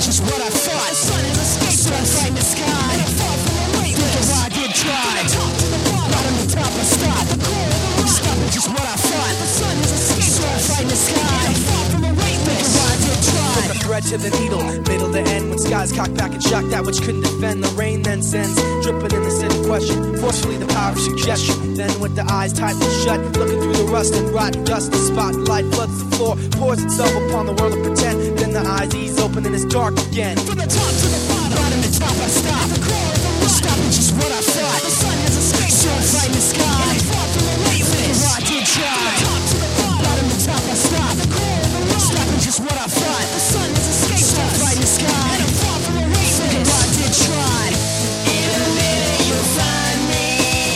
just what I thought. The sun has escaped. So I'm fighting the sky. And I fall from a weight. Think of I did try. Right on the top I stop. The core of the rock. Stop is just what I thought. The sun has escaped. So I'm fighting the sky. And I fall from a weight. Think of I did try. From the thread to the needle, middle to end. When skies cock back and shock that which couldn't defend. The rain then sends, dripping in the city question. Forcefully the power of suggestion. Then with the eyes tightly shut, looking through the rust and rotten dust, the spotlight floods the floor, pours itself upon the world of pretend. Then the eyes ease open and it's dark again. From the top to the bottom, right on the top I stop. The core of the rock. Stop is just what I thought. The sun has escaped. So I'm fighting the sky. And I fall from a weightless. I did try. From the top to the bottom, right on the top I stop. The core of the rock. Stop is just what I thought. The sun has escaped. So I'm fighting the sky. And I fall from a weightless. I did try. In a minute you'll find me.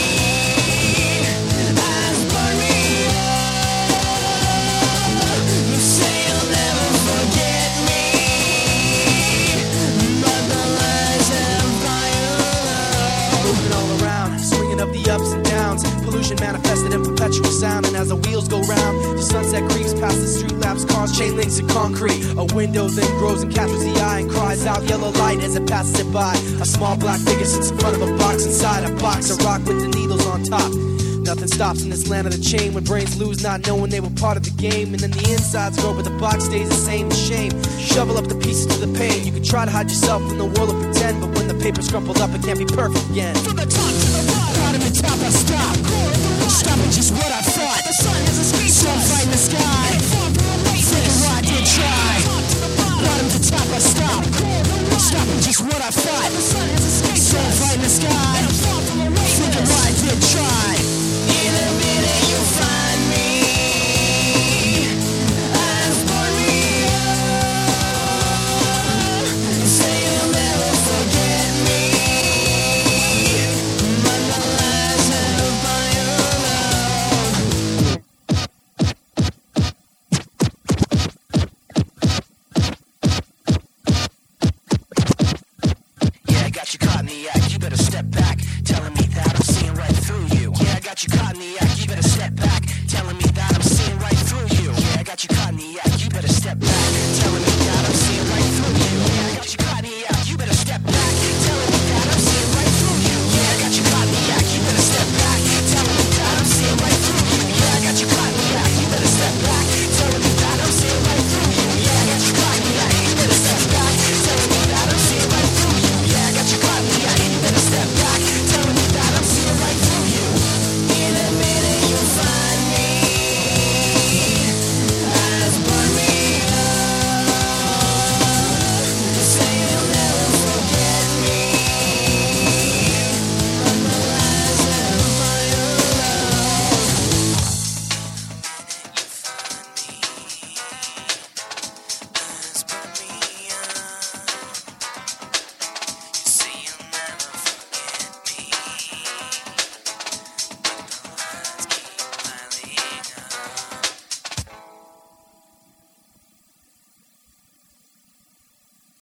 Eyes burning up. You say you'll never forget me, but the lies have violence. Moving all around, swinging up the ups and downs. Pollution manifested in perpetual sound. And as the wheels go round, the sunset creeps past the street lamps, cars, chain links, and concrete. A window then grows and captures the eye and cries out yellow light as it passes it by. A small black figure sits in front of a box. Inside a box, a rock with the needles on top. Nothing stops in this land of the chain when brains lose not knowing they were part of the game. And then the insides grow but the box stays the same. The shame, shovel up the pieces to the pain. You can try to hide yourself in the world of pretend, but when the paper's crumpled up it can't be perfect again. From the top to the bottom, right on the top I stop. Core of the rock. Stop is just what I thought. The sun has escaped. So I'm fighting the sky. And I fall from a weightless. Thinking I did try. Right on the top I stop. Core of the rock. Stop is just what I thought. The sun has escaped. So I'm fighting the sky. And I fall from a weightless. Thinking I did try. In a minute you'll find me. Eyes burning up. You say you'll never forget me, but the lies have violence. Yeah, I got you caught in the act. You better step back, telling me that I'm seeing right through you. Yeah, I got you caught in the act.